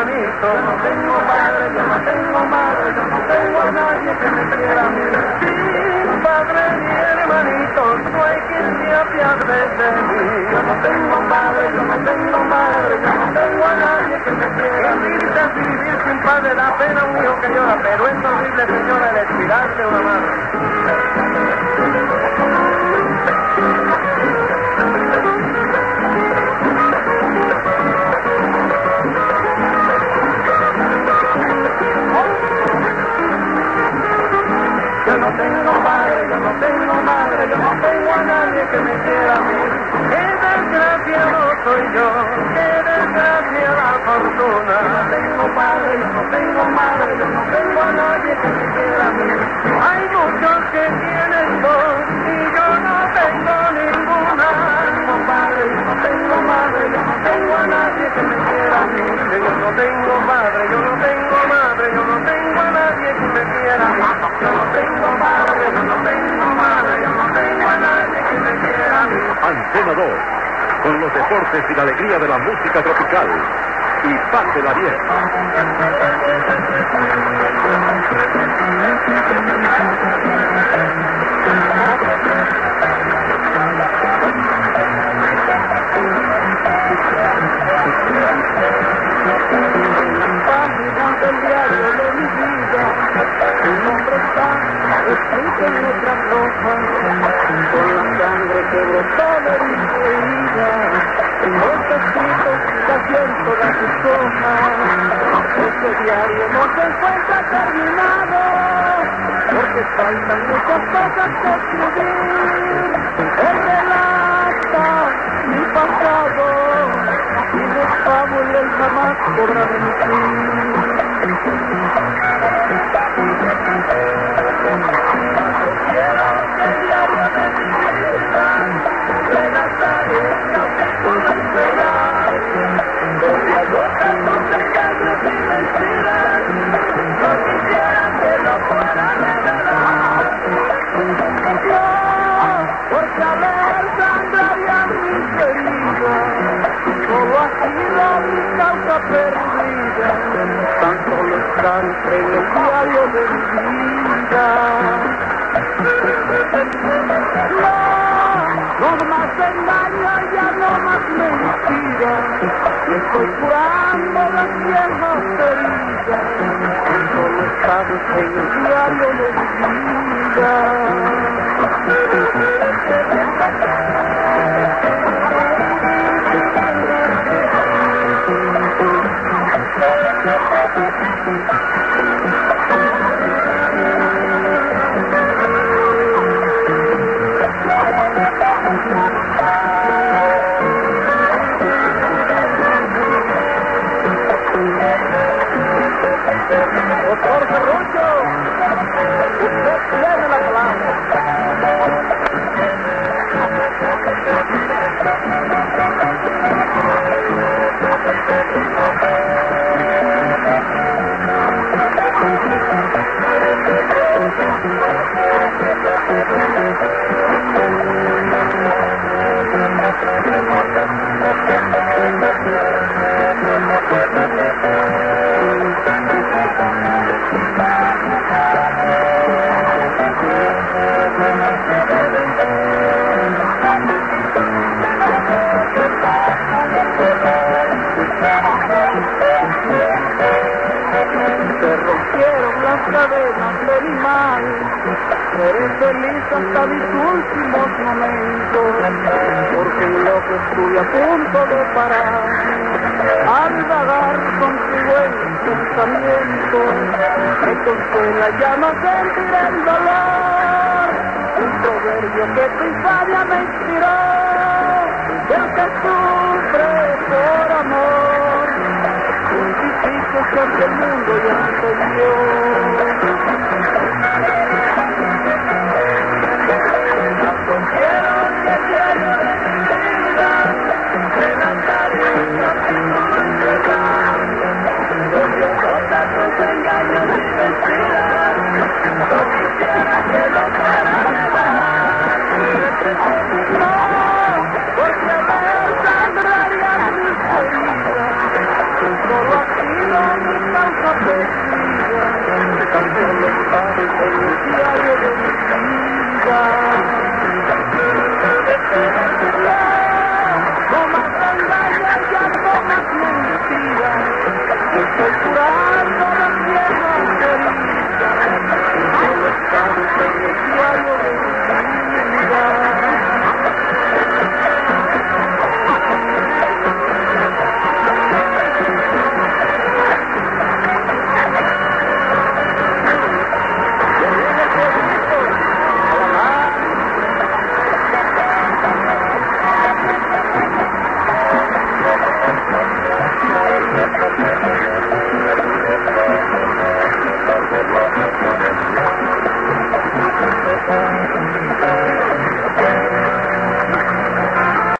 hermanito. Yo no tengo padre, yo no tengo madre, yo no tengo a nadie que me quiera a mí. Sin padre ni hermanito, no hay quien se apiade de mí. Yo no tengo padre, yo no tengo madre, yo no tengo a nadie que me quiera a mí. Vivir sin padre da pena a un hijo que llora, pero es horrible, señora, el expirar de una madre. Yo no tengo padre, yo no tengo madre, yo no tengo a nadie que me quiera a mí. Qué desgraciado soy yo, qué desgraciada fortuna. Yo no tengo padre, yo no tengo madre, yo no tengo a nadie que me quiera a mí. Hay muchos que tienen dos y yo no tengo ninguna. Yo no tengo padre, yo no tengo madre, yo no tengo a nadie que me quiera a mí. Yo no tengo padre, yo no tengo madre, yo no tengo a nadie que me quiera a mí. Yo no tengo padre, yo no tengo madre, yo no tengo a nadie que me quiera a mí. Antena 2, con los deportes y la alegría de la música tropical. Y pásela bien. Páginas del diario de mi vida, tu nombre está escrito en letras rojas, con la sangre que brotó de mi herida, está escrito casi en todas tus hojas. Este diario no se encuentra terminado, porque faltan muchas cosas que escribir. Él relata mi pasado, y los fábulas él jamás podrá mentir. Quiero que el diario de mi vida relataré un capítulo esperar, donde agotan tus engaños y mentiras. No quisiera que lo fuera revelar. No, porque al leer sangrarían mis heridas. Solo ha sido mi causa perdida, tan solo está entre el diario de mi vida. No más engaño, ya no más mentira, estoy curando las viejas heridas, tan solo está en el diario de mi vida. Doctor Ferrucho, usted tiene la palabra. Se rompieron las cadenas de mi mal, seré feliz hasta mis últimos momentos, porque en lo que estuve a punto de parar, al vagar contigo en pensamiento, me consuela ya no sentir el dolor, un proverbio que tu infancia me inspiró, el que sufre por amor, un difícil que el mundo ya entendió. Porque me sangraría mis heridas, solo aquí no rosa perdida, donde cambió los pares del diario de mi vida.